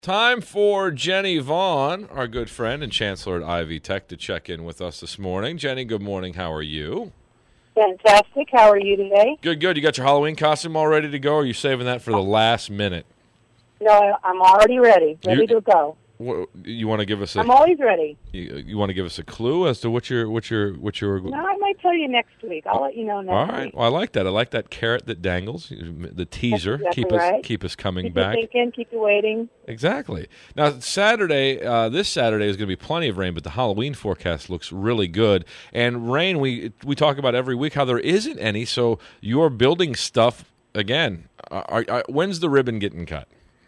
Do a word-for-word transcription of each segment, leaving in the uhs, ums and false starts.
Time for Jenny Vaughn, our good friend and chancellor at Ivy Tech, to check in with us this morning. Jenny, good morning. How are you? Fantastic. How are you today? Good, good. You got your Halloween costume all ready to go, or are you saving that for the last minute? No, I'm already ready, ready You- to go. What, you want to give us a? I'm always ready. You, you want to give us a clue as to what your what your what your? No, I might tell you next week. I'll let you know next All right. week. Well, I like that. I like that carrot that dangles. The teaser. That's exactly keep us right. keep us coming Keep back. you thinking, keep you waiting. Exactly. Now, Saturday, uh, this Saturday is going to be plenty of rain, but the Halloween forecast looks really good. And rain, we we talk about every week how there isn't any. So you're building stuff again. Uh, are, are, when's the ribbon getting cut?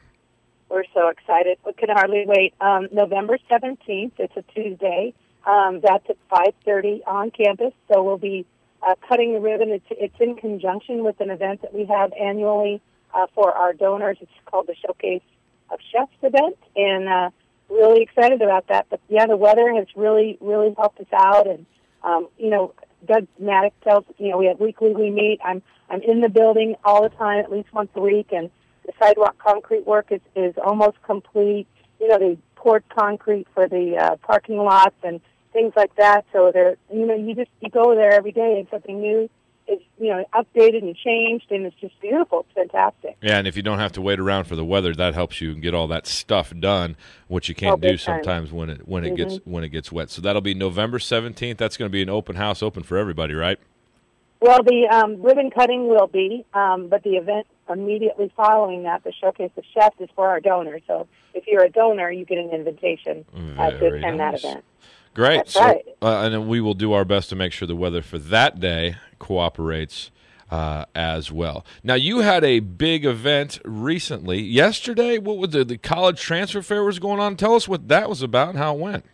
We're so excited. We can hardly wait. Um, November seventeenth, it's a Tuesday. Um, that's at five thirty on campus. So we'll be uh, cutting the ribbon. It's, it's in conjunction with an event that we have annually uh, for our donors. It's called the Showcase of Chefs event, and uh, really excited about that. But, yeah, the weather has really, really helped us out. And, um, you know, Doug Maddox tells us, you know, we have weekly we meet. I'm, I'm in the building all the time, at least once a week, and the sidewalk concrete work is, is almost complete. You know, they poured concrete for the uh, parking lots and things like that. So they're, you know, you just you go there every day and something new is, you know, updated and changed, and it's just beautiful. It's fantastic. Yeah, and if you don't have to wait around for the weather, that helps you get all that stuff done, which you can't Oh, do big time. sometimes when it when it Mm-hmm. gets when it gets wet. So that'll be November seventeenth. That's going to be an open house, open for everybody, right? Well, the um, ribbon cutting will be, um, but the event immediately following that, the Showcase of Chefs, is for our donors. So if you're a donor, you get an invitation uh, to Very attend nice. that event. Great. That's so, right. uh, and then we will do our best to make sure the weather for that day cooperates uh, as well. Now, you had a big event recently. Yesterday, what was the, the college transfer fair was going on? Tell us what that was about and how it went.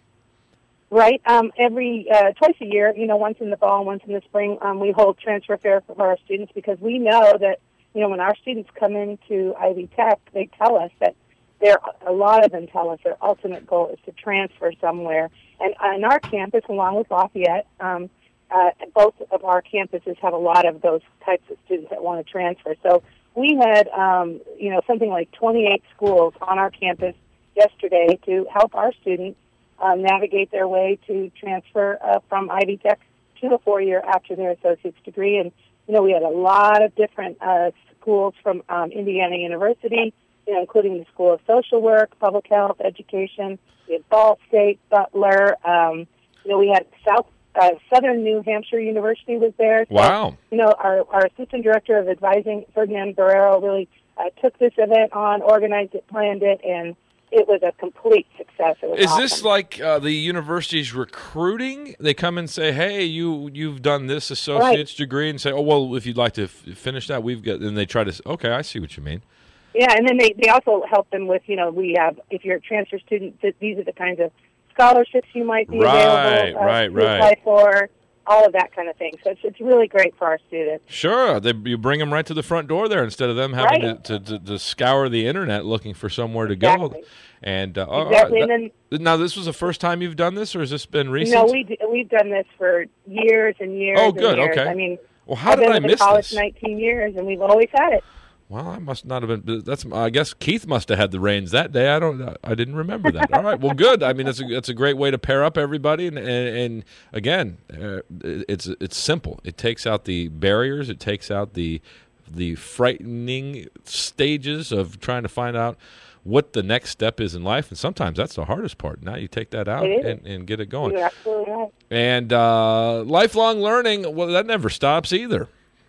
Right. Um, every uh, twice a year, you know, once in the fall and once in the spring, um, we hold transfer fair for our students because we know that, you know, when our students come into Ivy Tech, they tell us that they're, a lot of them tell us their ultimate goal is to transfer somewhere. And on our campus, along with Lafayette, um, uh, both of our campuses have a lot of those types of students that want to transfer. So we had, um, you know, something like twenty-eight schools on our campus yesterday to help our students Um, navigate their way to transfer uh, from Ivy Tech to a four-year after their associate's degree. And, you know, we had a lot of different uh, schools from um, Indiana University, you know, including the School of Social Work, Public Health, Education. We had Ball State, Butler. Um, you know, we had South uh, Southern New Hampshire University was there. So, Wow. You know, our, our Assistant Director of Advising, Ferdinand Barrero, really uh, took this event on, organized it, planned it, and it was a complete success. It was Is awesome. this like uh, the university's recruiting? They come and say, "Hey, you you've done this associate's degree," and say, "Oh, well, if you'd like to f- finish that, we've got." And they try to. Okay, I see what you mean. Yeah, and then they, they also help them with, you know, we have, if you're a transfer student, th- these are the kinds of scholarships you might be Right, available uh, right, to right. apply for, all of that kind of thing. So it's, it's really great for our students. Sure, they, you bring them right to the front door there instead of them having Right. to, to, to, to scour the internet looking for somewhere to Exactly. go. And uh, oh, Exactly, uh, and that- now this was the first time you've done this, or has this been recent? You know, we, d- we've done this for years and years Oh, and good, years. okay. I mean, Well, how I've did been I with the miss college this? nineteen years, and we've always had it. Well, I must not have been. That's. I guess Keith must have had the reins that day. I don't. I didn't remember that. All right. Well, good. I mean, it's a it's a great way to pair up everybody, and and, and again, uh, it's it's simple. It takes out the barriers. It takes out the the frightening stages of trying to find out what the next step is in life, and sometimes that's the hardest part. Now you take that out It is. and, and get it going. You're absolutely right. And uh, lifelong learning. Well, that never stops either.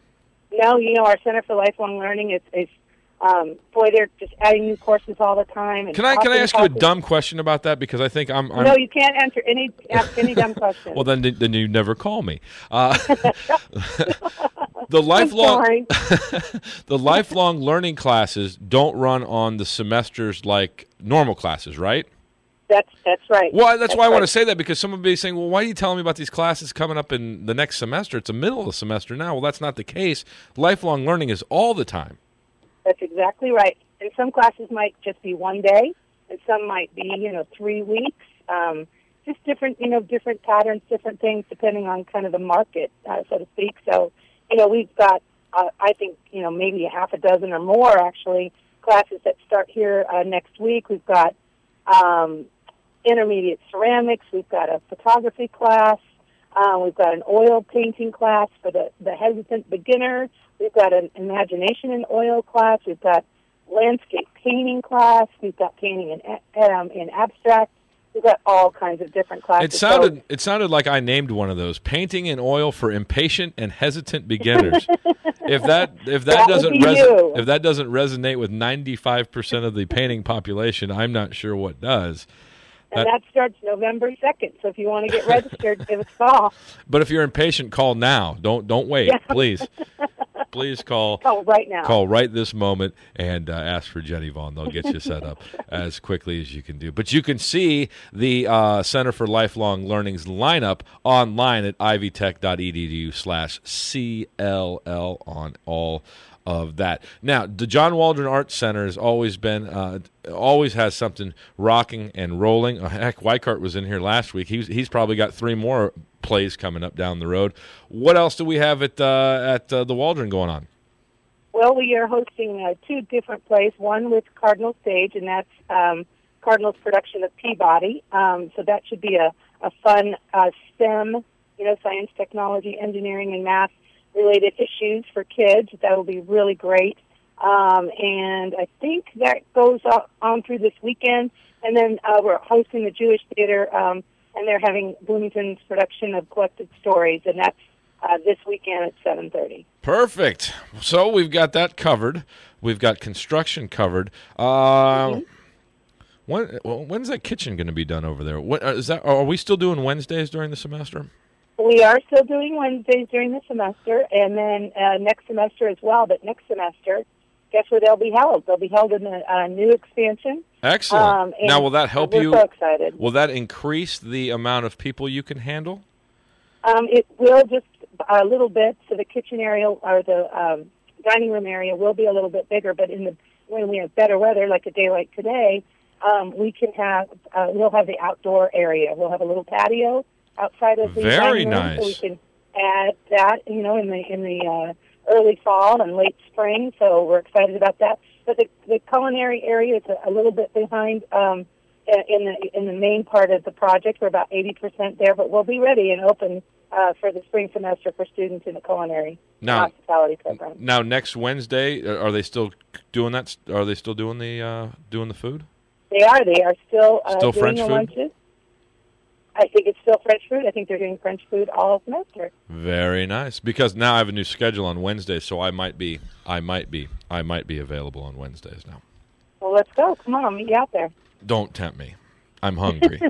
No, you know, our Center for Lifelong Learning is, is um, boy, they're just adding new courses all the time. And Can I can I talking, ask you a talking. dumb question about that, because I think I'm, I'm No, you can't answer any ask any dumb question. well, then then you never call me. Uh, the lifelong sorry. the lifelong learning classes don't run on the semesters like normal classes, right? That's that's right. Well, that's, why I right. want to say that, because someone would be saying, well, why are you telling me about these classes coming up in the next semester? It's the middle of the semester now. Well, that's not the case. Lifelong learning is all the time. That's exactly right. And some classes might just be one day, and some might be, you know, three weeks. Um, just different, you know, different patterns, different things, depending on kind of the market, uh, so to speak. So, you know, we've got, uh, I think, you know, maybe a half a dozen or more, actually, classes that start here uh, next week. We've got um, intermediate ceramics. We've got a photography class. Uh, we've got an oil painting class for the, the hesitant beginner. We've got an imagination in oil class. We've got landscape painting class. We've got painting in, um, in abstract. We've got all kinds of different classes. It sounded so, it sounded like I named one of those: painting in oil for impatient and hesitant beginners. if that if that, that doesn't would be res- you. if that doesn't resonate with ninety-five percent of the painting population, I'm not sure what does. And that, that starts November second. So if you want to get registered, give us a call. But if you're impatient, call now. Don't don't wait, yeah. please. Please call. Call right now. Call right this moment and uh, ask for Jenny Vaughn. They'll get you set up as quickly as you can do. But you can see the uh, Center for Lifelong Learning's lineup online at ivytech.edu slash CLL on all of that. Now, the John Waldron Arts Center has always been, uh, always has something rocking and rolling. Uh, heck, Weikart was in here last week. He's he's probably got three more plays coming up down the road. What else do we have at uh, at uh, the Waldron going on? Well, we are hosting uh, two different plays. One with Cardinal Stage, and that's um, Cardinal's production of Peabody. Um, so that should be a a fun uh, STEM, you know, science, technology, engineering, and math related issues for kids. That will be really great. Um, and I think that goes on through this weekend. And then uh, we're hosting the Jewish Theater, um, and they're having Bloomington's production of Collected Stories, and that's uh, this weekend at seven thirty. Perfect. So we've got that covered. We've got construction covered. Uh, mm-hmm. when, well, when's that kitchen going to be done over there? What, is that, are we still doing Wednesdays during the semester? We are still doing Wednesdays during the semester, and then uh, next semester as well. But next semester, guess where they'll be held? They'll be held in the uh, new expansion. Excellent. Um, now, will that help we're you? We're so excited. Will that increase the amount of people you can handle? Um, it will, just a little bit. So the kitchen area or the um, dining room area will be a little bit bigger. But in the when we have better weather, like a day like today, um, we can have uh, we'll have the outdoor area. We'll have a little patio outside of the Very dining room, nice. So we can add that, you know, in the in the uh, early fall and late spring. So we're excited about that. But the, the culinary area is a, a little bit behind um, in the in the main part of the project. We're about eighty percent there, but we'll be ready and open uh, for the spring semester for students in the culinary now, hospitality program. Now, next Wednesday, are they still doing that? Are they still doing the uh, doing the food? They are. They are still uh, still doing French the food? lunches. I think it's still French food. I think they're doing French food all semester. Very nice. Because now I have a new schedule on Wednesdays, so I might be, I might be, I might be available on Wednesdays now. Well, let's go. Come on, I'll meet you out there. Don't tempt me. I'm hungry.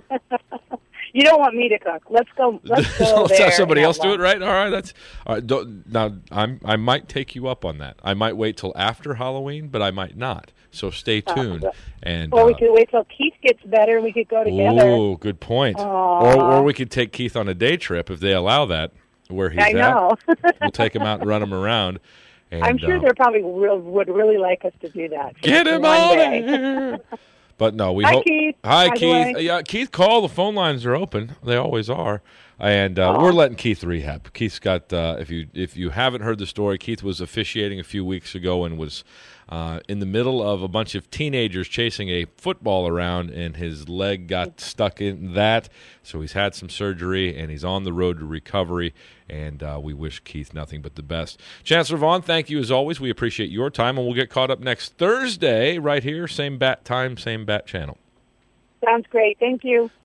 You don't want me to cook. Let's go. Let's go Let's there have somebody else lunch. do it, right? All right. That's all right. Don't, now. I'm. I might take you up on that. I might wait till after Halloween, but I might not. So stay tuned. Uh, and or we uh, could wait till Keith gets better, and we could go together. Oh, good point. Or, or we could take Keith on a day trip if they allow that, where he's I know. at. We'll take him out and run him around. And, I'm sure uh, they probably real, would really like us to do that. Get him out of here. But no, we Hi, hope. Keith. Hi, By Keith. Yeah, Keith, call. The phone lines are open. They always are, and uh, we're letting Keith rehab. Keith's got. Uh, if you if you haven't heard the story, Keith was officiating a few weeks ago and was uh, in the middle of a bunch of teenagers chasing a football around, and his leg got stuck in that. So he's had some surgery, and he's on the road to recovery. And uh, we wish Keith nothing but the best. Chancellor Vaughn, thank you as always. We appreciate your time, and we'll get caught up next Thursday right here, same bat time, same bat channel. Sounds great. Thank you.